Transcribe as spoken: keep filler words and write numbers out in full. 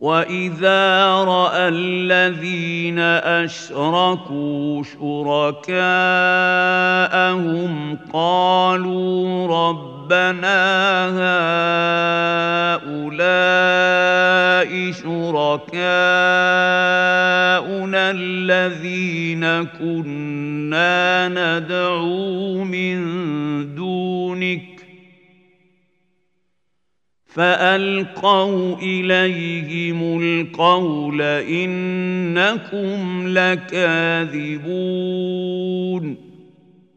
وَإِذَا رَأَى الَّذِينَ أَشْرَكُوا شُرَكَاءَهُمْ قَالُوا رَبَّنَا هَٰؤُلَاءِ شُرَكَاؤُنَا الَّذِينَ كُنَّا نَدْعُو مِن دُونِكَ فَأَلْقَوْا إِلَيْهِمُ الْقَوْلَ إِنَّكُمْ لَكَاذِبُونَ